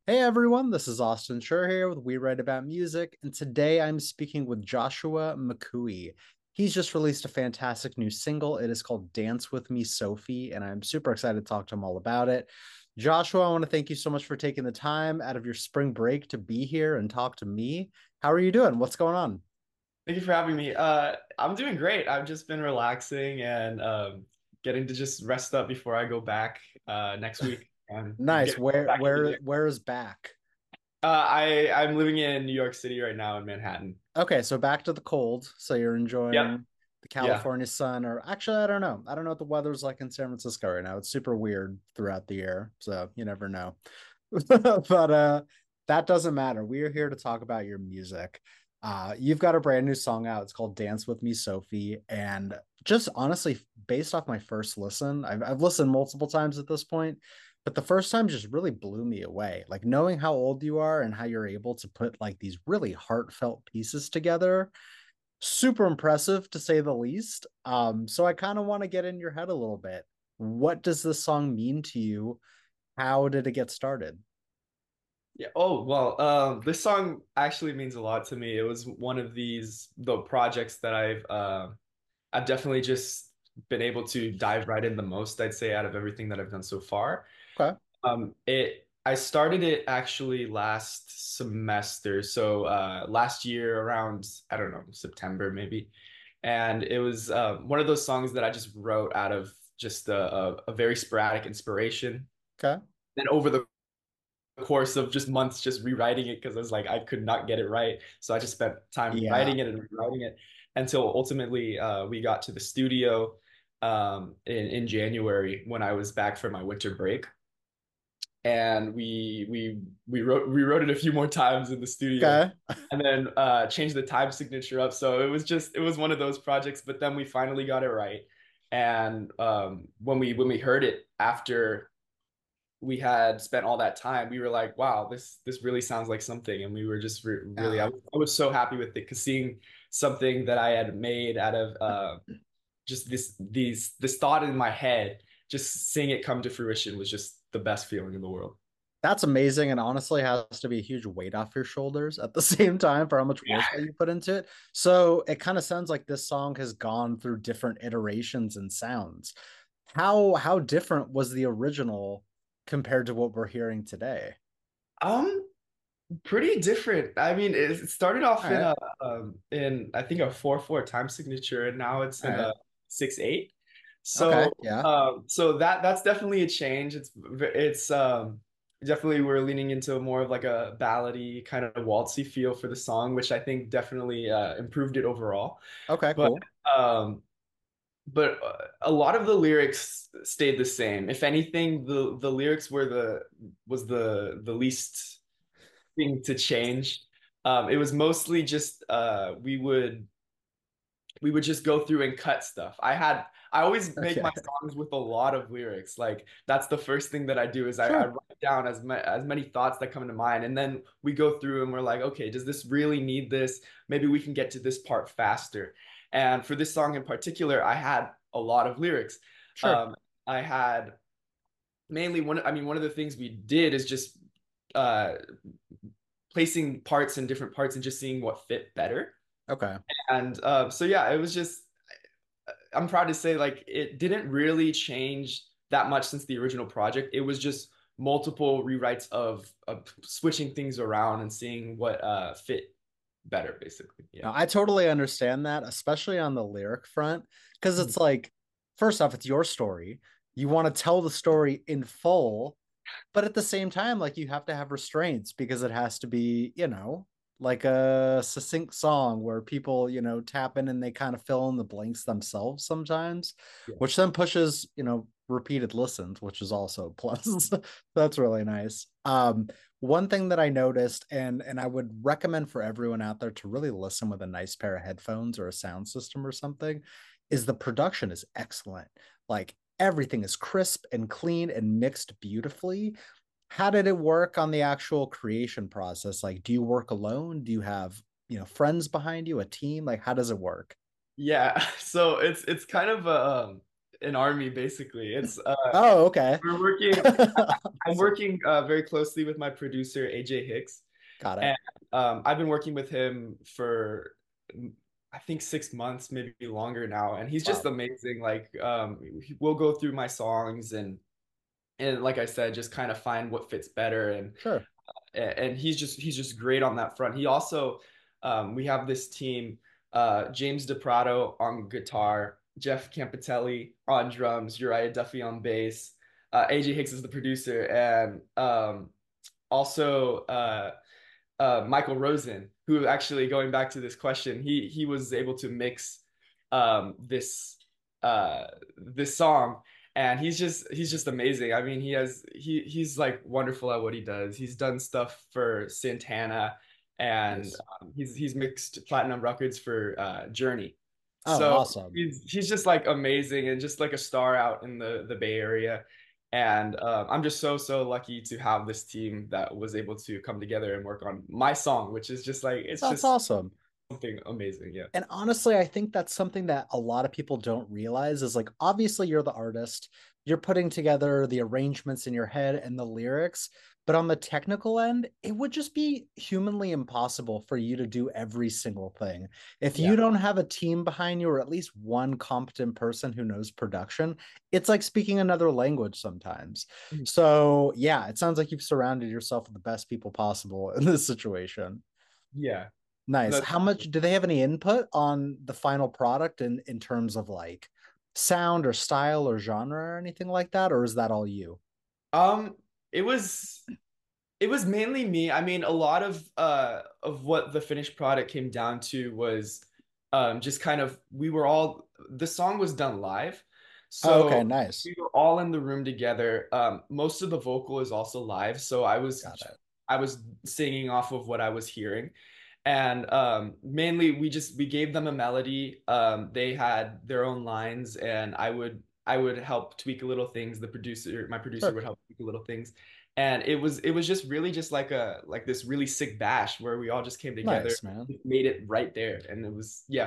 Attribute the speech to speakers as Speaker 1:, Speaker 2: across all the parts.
Speaker 1: Hey everyone, this is Austin Schur here with We Write About Music, and today I'm speaking with Joshua McCooey. He's just released a fantastic new single. It is called Dance With Me, Sophie, and I'm super excited to talk to him all about it. Joshua, I want to thank you so much for taking the time out of your spring break to be here and talk to me. How are you doing? What's going on?
Speaker 2: Thank you for having me. I'm doing great. I've just been relaxing and getting to just rest up before I go back next week and
Speaker 1: Nice.
Speaker 2: get
Speaker 1: Where
Speaker 2: back into
Speaker 1: where
Speaker 2: it.
Speaker 1: where is back?
Speaker 2: I'm living in New York City right now in Manhattan.
Speaker 1: Okay, so back to the cold. So you're
Speaker 2: Yep.
Speaker 1: enjoying the
Speaker 2: Yeah.
Speaker 1: California sun, or actually, I don't know. I don't know what the weather's like in San Francisco right now. It's super weird throughout the year, so you never know. But that doesn't matter. We are here to talk about your music. You've got a brand new song out. It's called Dance With Me, Sophie. And just honestly, based off my first listen, I've listened multiple times at this point, but the first time just really blew me away. Like knowing how old you are and how you're able to put like these really heartfelt pieces together. Super impressive to say the least. So I kind of want to get in your head a little bit. What does this song mean to you? How did it get started?
Speaker 2: Yeah. Oh, well, this song actually means a lot to me. It was one of the projects that I've definitely just been able to dive right in the most, I'd say, out of everything that I've done so far.
Speaker 1: Okay.
Speaker 2: I started it actually last semester, so last year around, I don't know, September maybe, and it was one of those songs that I just wrote out of just a very sporadic inspiration.
Speaker 1: Okay.
Speaker 2: And over the course of just months, just rewriting it because I was like I could not get it right, so I just spent time
Speaker 1: Yeah.
Speaker 2: writing it and rewriting it until ultimately we got to the studio in January when I was back for my winter break and we rewrote it a few more times in the studio
Speaker 1: Okay.
Speaker 2: and then changed the time signature up. So it was one of those projects, but then we finally got it right. And when we heard it after we had spent all that time, we were like, wow, this really sounds like something. And we were just really
Speaker 1: Yeah.
Speaker 2: I was so happy with it because seeing something that I had made out of just this thought in my head, just seeing it come to fruition was just the best feeling in the world.
Speaker 1: That's amazing and honestly has to be a huge weight off your shoulders at the same time for how much work that
Speaker 2: Yeah.
Speaker 1: you put into it. So it kind of sounds like this song has gone through different iterations and sounds. How different was the original compared to what we're hearing today?
Speaker 2: Um, Pretty different. I mean, it started
Speaker 1: All
Speaker 2: off
Speaker 1: right.
Speaker 2: in I think a 4/4 time signature, and now it's
Speaker 1: All
Speaker 2: in
Speaker 1: right.
Speaker 2: a 6/8.
Speaker 1: Okay.
Speaker 2: So
Speaker 1: Yeah.
Speaker 2: so that's definitely a change. It's definitely we're leaning into more of like a ballady kind of waltzy feel for the song, which I think definitely improved it overall.
Speaker 1: Okay,
Speaker 2: But
Speaker 1: cool.
Speaker 2: um a lot of the lyrics stayed the same. If anything, the lyrics were the least thing to change. It was mostly just we would just go through and cut stuff. I always make my
Speaker 1: Okay.
Speaker 2: songs with a lot of lyrics. Like that's the first thing that I do is I
Speaker 1: Sure.
Speaker 2: write down as many thoughts that come to mind, and then we go through and we're like, okay, does this really need this? Maybe we can get to this part faster. And for this song in particular, I had a lot of lyrics.
Speaker 1: Sure.
Speaker 2: Um, I had mainly I mean, one of the things we did is just uh, placing parts in different parts and just seeing what fit better.
Speaker 1: Okay.
Speaker 2: And so yeah, it was just I'm proud to say like it didn't really change that much since the original project. It was just multiple rewrites of switching things around and seeing what fit better, basically. Yeah.
Speaker 1: Now, I totally understand that, especially on the lyric front, because
Speaker 2: Mhm.
Speaker 1: it's like, first off, it's your story. You want to tell the story in full, but at the same time, like you have to have restraints because it has to be, like a succinct song where people, tap in and they kind of fill in the blanks themselves sometimes,
Speaker 2: Yeah.
Speaker 1: which then pushes, repeated listens, which is also a plus. That's really nice. One thing that I noticed, and I would recommend for everyone out there to really listen with a nice pair of headphones or a sound system or something, is the production is excellent. Like everything is crisp and clean and mixed beautifully. How did it work on the actual creation process? Like, do you work alone? Do you have, friends behind you, a team? Like, how does it work?
Speaker 2: Yeah. So it's kind of an army basically. It's
Speaker 1: Oh, okay.
Speaker 2: we're working. I'm
Speaker 1: Awesome.
Speaker 2: working very closely with my producer AJ Hicks,
Speaker 1: Got it.
Speaker 2: and I've been working with him for I think 6 months, maybe longer now, and he's just
Speaker 1: Wow.
Speaker 2: amazing. Like we'll go through my songs and like I said, just kind of find what fits better
Speaker 1: Sure.
Speaker 2: and he's just great on that front. He also we have this team, James DePrato on guitar, Jeff Campitelli on drums, Uriah Duffy on bass, AJ Hicks is the producer, and also Michael Rosen, who actually going back to this question, he was able to mix this this song, and he's just amazing. I mean, he's like wonderful at what he does. He's done stuff for Santana, and
Speaker 1: Nice.
Speaker 2: he's mixed platinum records for Journey.
Speaker 1: Oh,
Speaker 2: So
Speaker 1: awesome.
Speaker 2: he's just like amazing and just like a star out in the Bay Area. And I'm just so lucky to have this team that was able to come together and work on my song, which is just like it's
Speaker 1: That's
Speaker 2: just
Speaker 1: awesome.
Speaker 2: something amazing. Yeah.
Speaker 1: And honestly, I think that's something that a lot of people don't realize is like, obviously, you're the artist, you're putting together the arrangements in your head and the lyrics. But on the technical end, it would just be humanly impossible for you to do every single thing. If
Speaker 2: Yeah.
Speaker 1: you don't have a team behind you or at least one competent person who knows production, it's like speaking another language sometimes.
Speaker 2: Mhm.
Speaker 1: So, yeah, it sounds like you've surrounded yourself with the best people possible in this situation.
Speaker 2: Yeah.
Speaker 1: Nice.
Speaker 2: No,
Speaker 1: How much do they have any input on the final product in terms of like sound or style or genre or anything like that? Or is that all you?
Speaker 2: um, it was it was mainly me. I mean, a lot of what the finished product came down to was just kind of we were all the song was done live.
Speaker 1: Oh, okay,
Speaker 2: So
Speaker 1: nice.
Speaker 2: we were all in the room together. Most of the vocal is also live, so
Speaker 1: Got it.
Speaker 2: I was singing off of what I was hearing. And mainly we gave them a melody. They had their own lines, and I would help tweak a little things. My producer
Speaker 1: Sure.
Speaker 2: would help tweak a little things, and it was just really just like this really sick bash where we all just came together,
Speaker 1: Nice, man.
Speaker 2: made it right there, and it was yeah.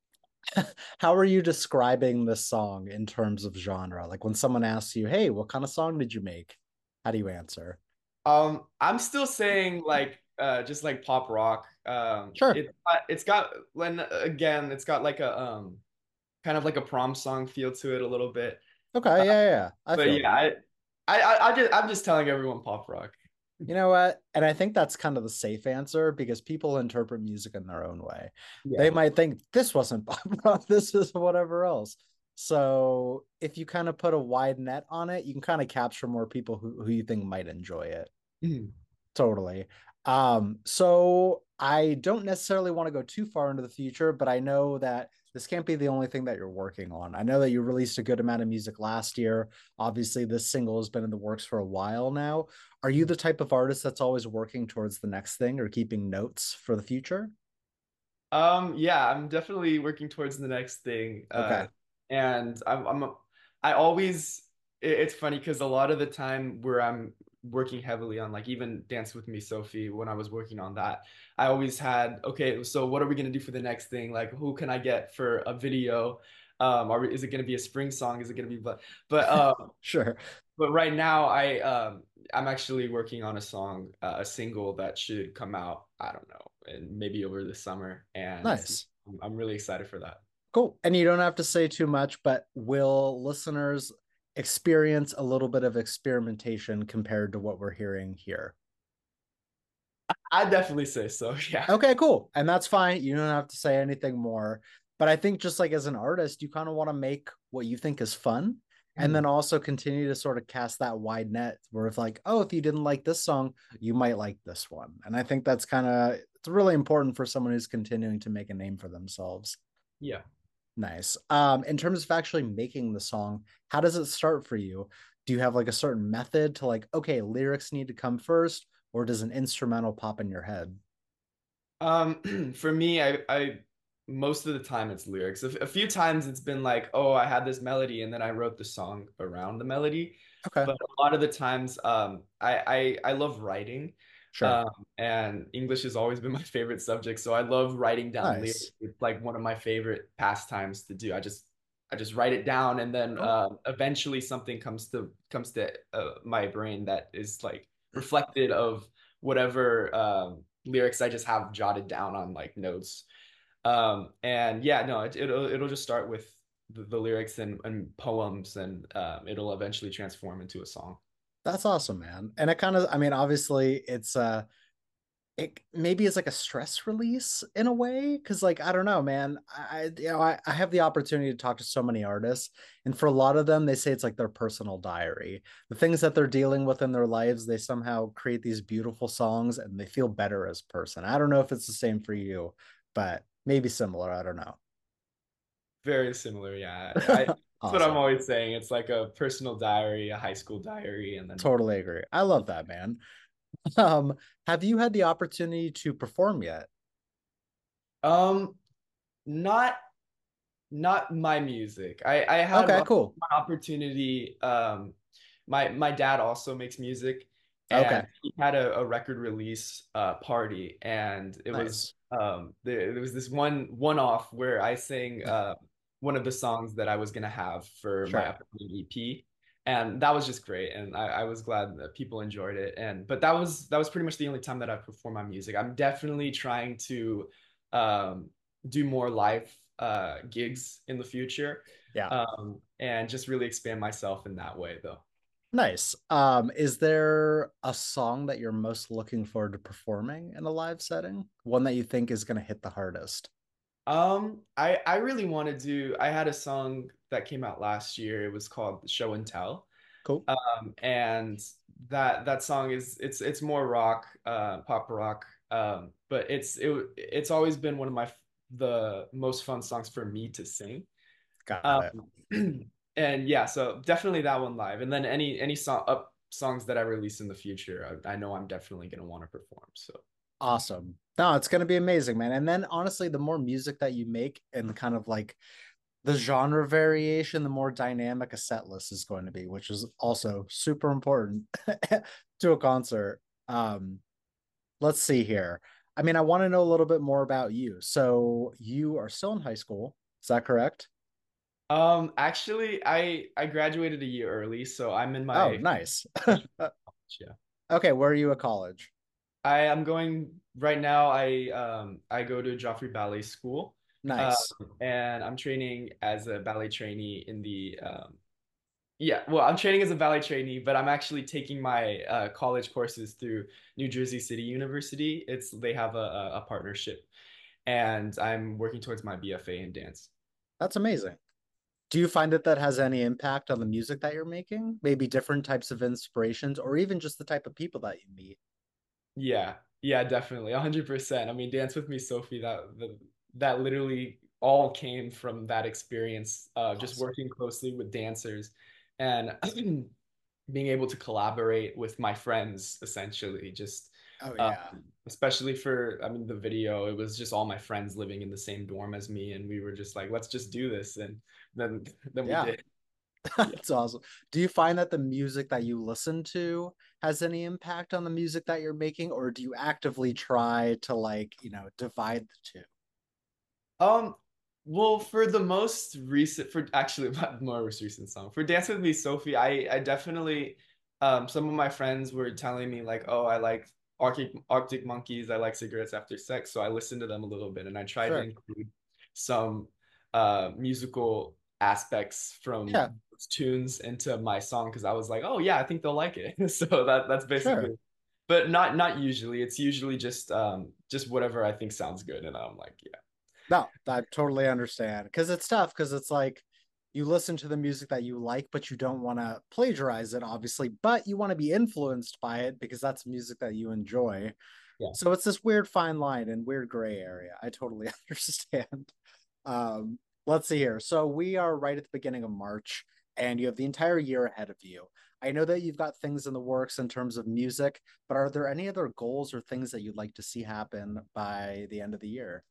Speaker 1: How are you describing this song in terms of genre? Like when someone asks you, "Hey, what kind of song did you make?" How do you answer?
Speaker 2: I'm still saying like just like pop rock.
Speaker 1: Sure.
Speaker 2: It's got when again it's got like a kind of like a prom song feel to it a little bit.
Speaker 1: Okay, yeah, yeah, yeah. I
Speaker 2: But
Speaker 1: feel
Speaker 2: yeah,
Speaker 1: that.
Speaker 2: I'm just telling everyone pop rock.
Speaker 1: You know what? And I think that's kind of the safe answer because people interpret music in their own way. They
Speaker 2: Yeah.
Speaker 1: might think this wasn't pop rock, this is whatever else. So if you kind of put a wide net on it, you can kind of capture more people who you think might enjoy it.
Speaker 2: Mhm.
Speaker 1: Totally. So I don't necessarily want to go too far into the future, but I know that this can't be the only thing that you're working on. I know that you released a good amount of music last year. Obviously, this single has been in the works for a while now. Are you the type of artist that's always working towards the next thing or keeping notes for the future?
Speaker 2: Yeah, I'm definitely working towards the next thing.
Speaker 1: Okay,
Speaker 2: And I always, it's funny because a lot of the time where I'm working heavily on like even Dance with Me, Sophie, when I was working on that, I always had, okay, so what are we gonna do for the next thing? Like, who can I get for a video? Is it gonna be a spring song? Is it gonna be, but
Speaker 1: sure.
Speaker 2: but right now I'm actually working on a song, a single that should come out, I don't know, and maybe over the summer, and
Speaker 1: Nice.
Speaker 2: I'm really excited for that.
Speaker 1: Cool. And you don't have to say too much, but will listeners experience a little bit of experimentation compared to what we're hearing here?
Speaker 2: I definitely say so. Yeah.
Speaker 1: Okay, cool. And that's fine. You don't have to say anything more. But I think just like as an artist, you kind of want to make what you think is fun and then
Speaker 2: Mhm.
Speaker 1: also continue to sort of cast that wide net where if like, oh, if you didn't like this song, you might like this one. And I think that's kind of it's really important for someone who's continuing to make a name for themselves.
Speaker 2: Yeah.
Speaker 1: Nice. In terms of actually making the song, how does it start for you? Do you have like a certain method to like, okay, lyrics need to come first, or does an instrumental pop in your head?
Speaker 2: For me, I most of the time it's lyrics. A few times it's been like, oh, I had this melody and then I wrote the song around the melody.
Speaker 1: Okay,
Speaker 2: But a lot of the times, I love writing,
Speaker 1: sure.
Speaker 2: and English has always been my favorite subject. So I love writing down lyrics.
Speaker 1: Nice.
Speaker 2: It's like one of my favorite pastimes to do. I just write it down, and then
Speaker 1: Cool.
Speaker 2: eventually something comes to my brain that is like reflected of whatever lyrics I just have jotted down on like notes. And yeah, no, it'll just start with the lyrics and poems, and it'll eventually transform into a song.
Speaker 1: That's awesome, man. And it kind of, I mean, obviously it's it maybe is like a stress release in a way because like I don't know, man. I have the opportunity to talk to so many artists, and for a lot of them they say it's like their personal diary, the things that they're dealing with in their lives. They somehow create these beautiful songs and they feel better as a person. I don't know if it's the same for you, but maybe similar. I don't know.
Speaker 2: Very similar, yeah. That's what I'm
Speaker 1: Awesome.
Speaker 2: always saying. It's like a personal diary, a high school diary, and then
Speaker 1: Totally agree. I love that, man. um have you had the opportunity to perform yet?
Speaker 2: um, not not my music. I had
Speaker 1: Okay,
Speaker 2: an
Speaker 1: cool.
Speaker 2: opportunity. My dad also makes music,
Speaker 1: Okay,
Speaker 2: and he had a record release party, and it was
Speaker 1: nice.
Speaker 2: there was this one off where I sang one of the songs that I was gonna have for my
Speaker 1: Sure.
Speaker 2: upcoming EP. And that was just great, and I was glad that people enjoyed it. And but that was pretty much the only time that I performed my music. I'm definitely trying to um, do more live gigs in the future,
Speaker 1: Yeah.
Speaker 2: and just really expand myself in that way, though.
Speaker 1: Nice. Is there a song that you're most looking forward to performing in a live setting? One that you think is going to hit the hardest?
Speaker 2: I really want to do. I had a song that came out last year. It was called Show and Tell.
Speaker 1: Cool.
Speaker 2: And that song is it's more rock, pop rock. But it's always been one of the most fun songs for me to sing.
Speaker 1: Got
Speaker 2: Um,
Speaker 1: it.
Speaker 2: and yeah, so definitely that one live. And then any songs that I release in the future, I know I'm definitely gonna want to perform. So
Speaker 1: Awesome. No, it's going to be amazing, man. And then honestly, the more music that you make and kind of like the genre variation, the more dynamic a set list is going to be, which is also super important to a concert. Let's see here. I mean, I want to know a little bit more about you. So you are still in high school. Is that correct?
Speaker 2: actually I graduated a year early, so I'm in
Speaker 1: Oh,
Speaker 2: my
Speaker 1: nice.
Speaker 2: freshman college, yeah.
Speaker 1: Okay, where are you at college?
Speaker 2: I am going right now. I go to Joffrey Ballet School, um,
Speaker 1: Nice.
Speaker 2: and I'm training as a ballet trainee in the yeah. Well, I'm training as a ballet trainee, but I'm actually taking my college courses through New Jersey City University. They have a partnership, and I'm working towards my BFA in dance.
Speaker 1: That's amazing. Do you find that that has any impact on the music that you're making? Maybe different types of inspirations or even just the type of people that you meet?
Speaker 2: Yeah, yeah, definitely, 100%. I mean, Dance with Me, Sophie. That literally all came from that experience, just
Speaker 1: Awesome.
Speaker 2: working closely with dancers and being able to collaborate with my friends, essentially. Just
Speaker 1: Oh,
Speaker 2: um,
Speaker 1: yeah.
Speaker 2: especially for, I mean, the video. It was just all my friends living in the same dorm as me, and we were just like, let's just do this, and then then we
Speaker 1: Yeah.
Speaker 2: did. Yeah.
Speaker 1: That's awesome. Do you find that the music that you listen to has any impact on the music that you're making, or do you actively try to like, divide the two?
Speaker 2: Um, well, for the most recent, for actually my most recent song, for Dance with Me, Sophie, I definitely, some of my friends were telling me like, oh, I like Arctic Monkeys, I like Cigarettes After Sex, so I listened to them a little bit, and I tried to
Speaker 1: Sure.
Speaker 2: include some musical aspects from
Speaker 1: Yeah,
Speaker 2: those tunes into my song because I was like, oh yeah, I think they'll like it. So that's
Speaker 1: sure.
Speaker 2: basically, but not usually. It's usually just whatever I think sounds good, and I'm like, yeah.
Speaker 1: No, I totally understand because it's tough because it's like you listen to the music that you like, but you don't want to plagiarize it, obviously, but you want to be influenced by it because that's music that you enjoy.
Speaker 2: Yeah.
Speaker 1: So it's this weird fine line and weird gray area. I totally understand. Let's see here. So we are right at the beginning of March, and you have the entire year ahead of you. I know that you've got things in the works in terms of music, but are there any other goals or things that you'd like to see happen by the end of the year?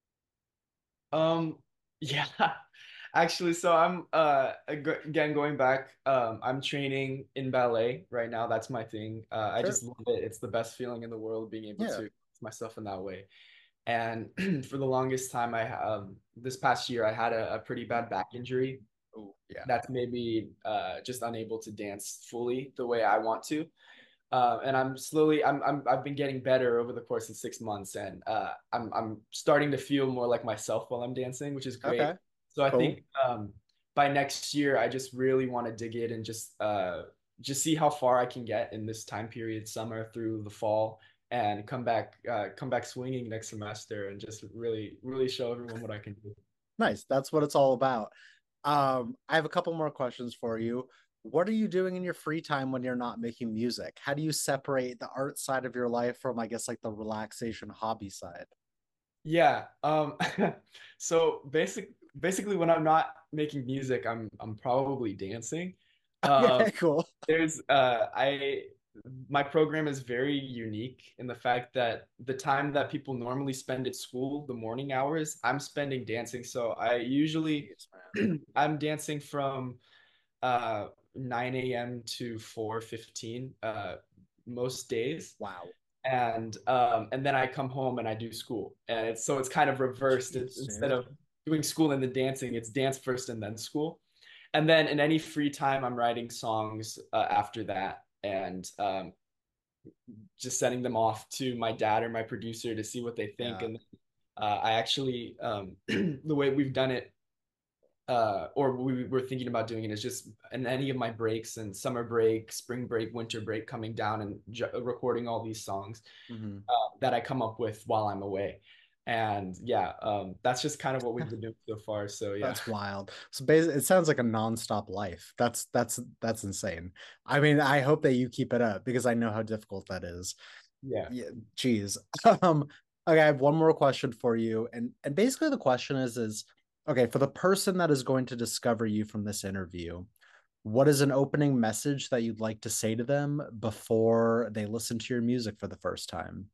Speaker 2: Um, yeah. Actually, so I'm again going back. I'm training in ballet right now. That's my thing. I
Speaker 1: Sure.
Speaker 2: just love it. It's the best feeling in the world being able
Speaker 1: Yeah.
Speaker 2: to express myself in that way. And for the longest time, I this past year I had a pretty bad back injury.
Speaker 1: Oh, yeah.
Speaker 2: that's maybe just unable to dance fully the way I want to. And I'm slowly, I've been getting better over the course of 6 months, and I'm starting to feel more like myself while I'm dancing, which is
Speaker 1: Okay.
Speaker 2: great. So I
Speaker 1: Cool.
Speaker 2: think by next year, I just really want to dig in and just see how far I can get in this time period, summer through the fall, and come back swinging next semester, and just really show everyone what I can do.
Speaker 1: Nice. That's what it's all about. I have a couple more questions for you. What are you doing in your free time when you're not making music? How do you separate the art side of your life from, I guess, like the relaxation hobby side?
Speaker 2: Yeah. So basically when I'm not making music, I'm probably dancing. Um,
Speaker 1: Okay, cool.
Speaker 2: there's I my program is very unique in the fact that the time that people normally spend at school, the morning hours, I'm spending dancing. So I usually
Speaker 1: Jeez, man.
Speaker 2: I'm dancing from 9 a.m. to 4:15 most days,
Speaker 1: Wow.
Speaker 2: and then I come home and I do school, and it's kind of reversed.
Speaker 1: Jeez,
Speaker 2: Instead
Speaker 1: dude.
Speaker 2: of doing school and then dancing, it's dance first and then school. And then in any free time, I'm writing songs after that, and just sending them off to my dad or my producer to see what they think.
Speaker 1: Yeah.
Speaker 2: And I actually the way we've done it, or we were thinking about doing it, is just in any of my breaks, and summer break, spring break, winter break, coming down and recording all these songs
Speaker 1: Hmm.
Speaker 2: that I come up with while I'm away. And yeah, that's just kind of what we've been doing so far. So yeah,
Speaker 1: That's wild. So basically, it sounds like a nonstop life. That's insane. I mean, I hope that you keep it up because I know how difficult that is.
Speaker 2: yeah.
Speaker 1: Yeah, geez. Um, okay, I have one more question for you, and basically the question is okay, for the person that is going to discover you from this interview, what is an opening message that you'd like to say to them before they listen to your music for the first time?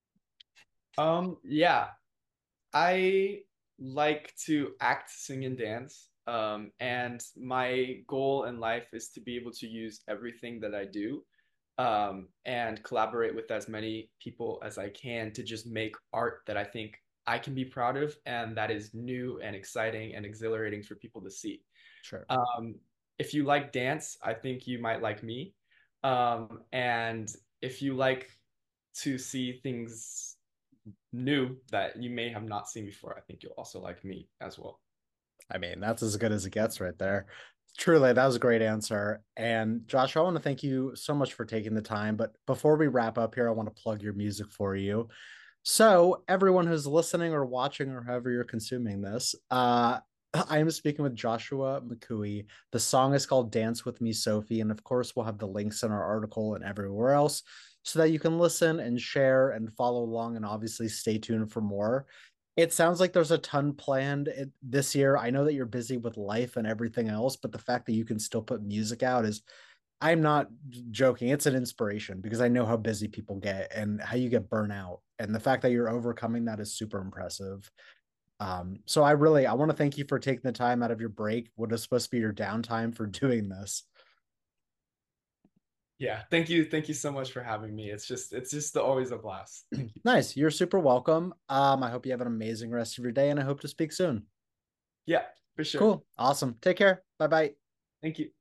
Speaker 2: Yeah, I like to act, sing, and dance. And my goal in life is to be able to use everything that I do, and collaborate with as many people as I can to just make art that I think I can be proud of and that is new and exciting and exhilarating for people to see.
Speaker 1: Sure.
Speaker 2: Um, if you like dance, I think you might like me. And if you like to see things new that you may have not seen before, I think you'll also like me as well.
Speaker 1: I mean, that's as good as it gets right there. Truly, that was a great answer. And Josh, I want to thank you so much for taking the time. But before we wrap up here, I want to plug your music for you. So, everyone who's listening or watching or however you're consuming this, I am speaking with Joshua McCooey. The song is called Dance with Me, Sophie. And of course, we'll have the links in our article and everywhere else so that you can listen and share and follow along and obviously stay tuned for more. It sounds like there's a ton planned this year. I know that you're busy with life and everything else, but the fact that you can still put music out is, I'm not joking. It's an inspiration because I know how busy people get and how you get burnt out. And the fact that you're overcoming that is super impressive. So I want to thank you for taking the time out of your break, what is supposed to be your downtime, for doing this.
Speaker 2: Yeah, thank you so much for having me. It's just always a blast. Thank you.
Speaker 1: Nice. You're super welcome. I hope you have an amazing rest of your day and I hope to speak soon.
Speaker 2: Yeah, for sure.
Speaker 1: Cool. Awesome. Take care. Bye bye.
Speaker 2: Thank you.